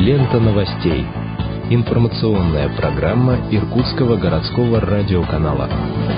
Лента новостей. Информационная программа Иркутского городского радиоканала.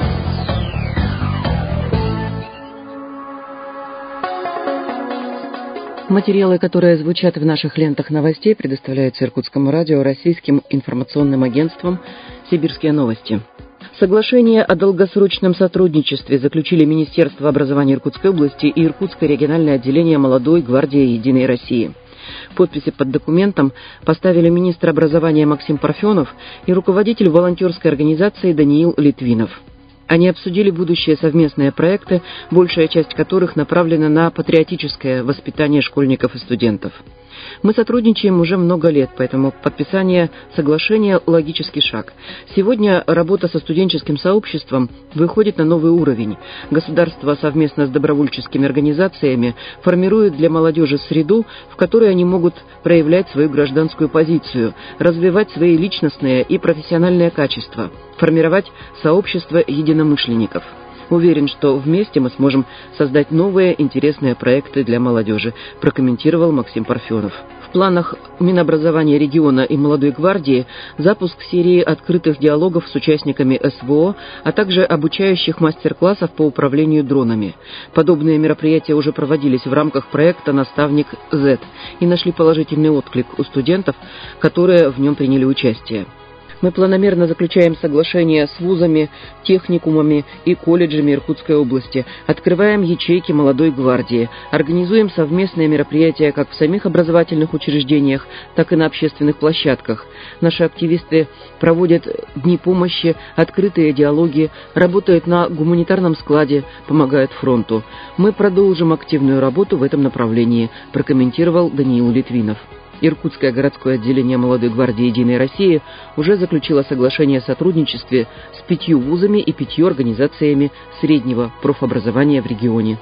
Материалы, которые звучат в наших лентах новостей, предоставляются Иркутскому радио российским информационным агентством «Сибирские новости». Соглашение о долгосрочном сотрудничестве заключили Министерство образования Иркутской области и Иркутское региональное отделение Молодой гвардии Единой России. Подписи под документом поставили министр образования Максим Парфенов и руководитель волонтерской организации Даниил Литвинов. Они обсудили будущие совместные проекты, большая часть которых направлена на патриотическое воспитание школьников и студентов. Мы сотрудничаем уже много лет, поэтому подписание соглашения – логический шаг. Сегодня работа со студенческим сообществом выходит на новый уровень. Государство совместно с добровольческими организациями формирует для молодежи среду, в которой они могут проявлять свою гражданскую позицию, развивать свои личностные и профессиональные качества, формировать сообщество единомышленников. Уверен, что вместе мы сможем создать новые интересные проекты для молодежи, прокомментировал Максим Парфенов. В планах Минобразования региона и Молодой гвардии запуск серии открытых диалогов с участниками СВО, а также обучающих мастер-классов по управлению дронами. Подобные мероприятия уже проводились в рамках проекта «Наставник Z» и нашли положительный отклик у студентов, которые в нем приняли участие. Мы планомерно заключаем соглашения с вузами, техникумами и колледжами Иркутской области, открываем ячейки Молодой гвардии, организуем совместные мероприятия как в самих образовательных учреждениях, так и на общественных площадках. Наши активисты проводят дни помощи, открытые диалоги, работают на гуманитарном складе, помогают фронту. Мы продолжим активную работу в этом направлении, прокомментировал Даниил Литвинов. Иркутское городское отделение Молодой гвардии Единой России уже заключило соглашение о сотрудничестве с 5 вузами и 5 организациями среднего профобразования в регионе.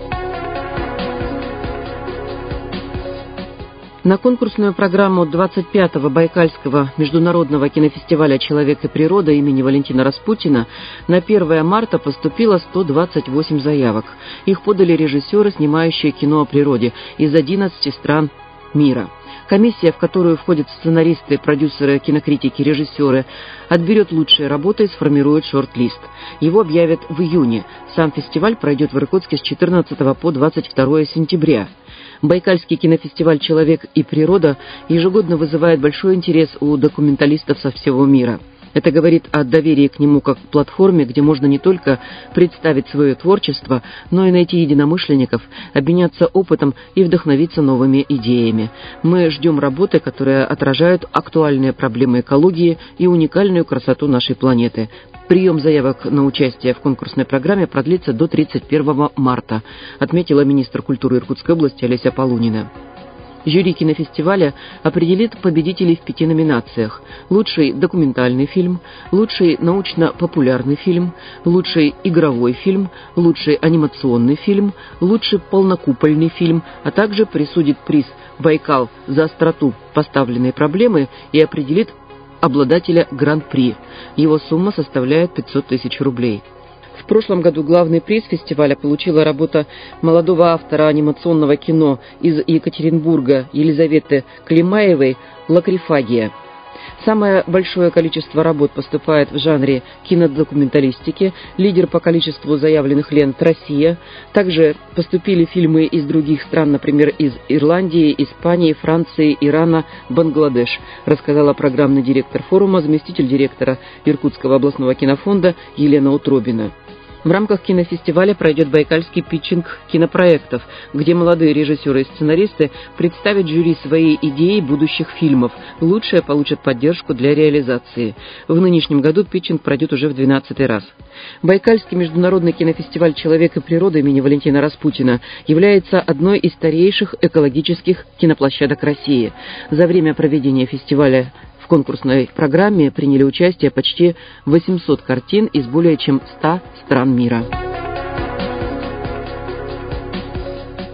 На конкурсную программу 25-го Байкальского международного кинофестиваля «Человек и природа» имени Валентина Распутина на 1 марта поступило 128 заявок. Их подали режиссеры, снимающие кино о природе из 11 стран мира. Комиссия, в которую входят сценаристы, продюсеры, кинокритики, режиссеры, отберет лучшие работы и сформирует шорт-лист. Его объявят в июне. Сам фестиваль пройдет в Иркутске с 14 по 22 сентября. Байкальский кинофестиваль «Человек и природа» ежегодно вызывает большой интерес у документалистов со всего мира. Это говорит о доверии к нему как к платформе, где можно не только представить свое творчество, но и найти единомышленников, обменяться опытом и вдохновиться новыми идеями. Мы ждем работы, которые отражают актуальные проблемы экологии и уникальную красоту нашей планеты. Прием заявок на участие в конкурсной программе продлится до 31 марта, отметила министр культуры Иркутской области Олеся Полунина. Жюри кинофестиваля определит победителей в 5 номинациях: лучший документальный фильм, лучший научно-популярный фильм, лучший игровой фильм, лучший анимационный фильм, лучший полнокупольный фильм, а также присудит приз «Байкал» за остроту поставленной проблемы и определит обладателя гран-при. Его сумма составляет 500 тысяч рублей. В прошлом году главный приз фестиваля получила работа молодого автора анимационного кино из Екатеринбурга Елизаветы Климаевой «Лакрифагия». Самое большое количество работ поступает в жанре кинодокументалистики, лидер по количеству заявленных лент «Россия». Также поступили фильмы из других стран, например, из Ирландии, Испании, Франции, Ирана, Бангладеш, рассказала программный директор форума, заместитель директора Иркутского областного кинофонда Елена Утробина. В рамках кинофестиваля пройдет байкальский питчинг кинопроектов, где молодые режиссеры и сценаристы представят жюри свои идеи будущих фильмов. Лучшие получат поддержку для реализации. В нынешнем году питчинг пройдет уже в 12-й раз. Байкальский международный кинофестиваль «Человек и природа» имени Валентина Распутина является одной из старейших экологических киноплощадок России. За время проведения фестиваля в конкурсной программе приняли участие почти 800 картин из более чем 100 стран мира.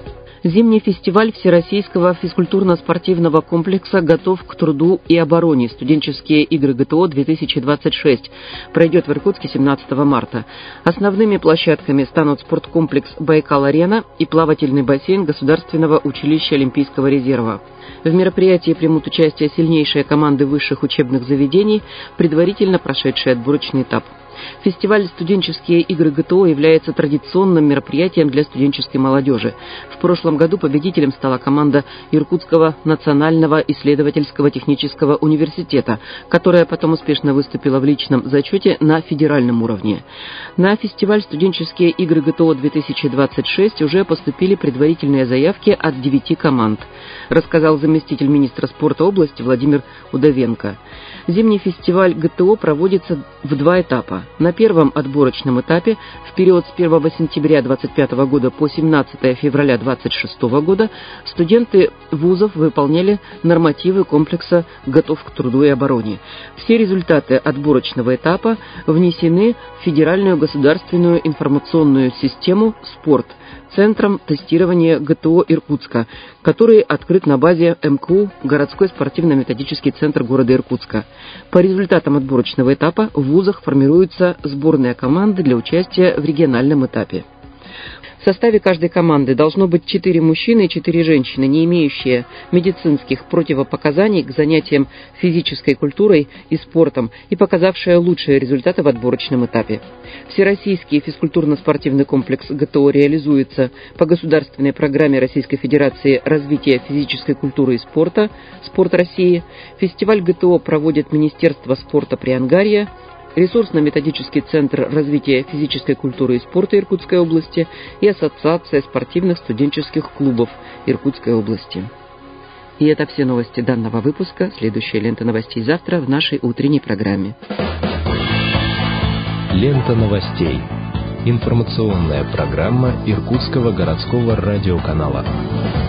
Зимний фестиваль Всероссийского физкультурно-спортивного комплекса «Готов к труду и обороне. Студенческие игры ГТО-2026» пройдет в Иркутске 17 марта. Основными площадками станут спорткомплекс «Байкал-Арена» и плавательный бассейн Государственного училища Олимпийского резерва. В мероприятии примут участие сильнейшие команды высших учебных заведений, предварительно прошедшие отборочный этап. Фестиваль «Студенческие игры ГТО» является традиционным мероприятием для студенческой молодежи. В прошлом году победителем стала команда Иркутского национального исследовательского технического университета, которая потом успешно выступила в личном зачете на федеральном уровне. На фестиваль «Студенческие игры ГТО-2026» уже поступили предварительные заявки от 9 команд, рассказал заместитель министра спорта области Владимир Удовенко. Зимний фестиваль ГТО проводится в 2 этапа. На первом отборочном этапе в период с 1 сентября 2025 года по 17 февраля 2026 года студенты вузов выполняли нормативы комплекса «Готов к труду и обороне». Все результаты отборочного этапа внесены в Федеральную государственную информационную систему «Спорт» Центром тестирования ГТО Иркутска, который открыт на базе МКУ городской спортивно-методический центр города Иркутска. По результатам отборочного этапа в вузах формируются сборные команды для участия в региональном этапе. В составе каждой команды должно быть 4 мужчины и 4 женщины, не имеющие медицинских противопоказаний к занятиям физической культурой и спортом и показавшие лучшие результаты в отборочном этапе. Всероссийский физкультурно-спортивный комплекс ГТО реализуется по государственной программе Российской Федерации развития физической культуры и спорта «Спорт России». Фестиваль ГТО проводит Министерство спорта Приангарья, Ресурсно-методический центр развития физической культуры и спорта Иркутской области и Ассоциация спортивных студенческих клубов Иркутской области. И это все новости данного выпуска. Следующая лента новостей завтра в нашей утренней программе. Лента новостей. Информационная программа Иркутского городского радиоканала.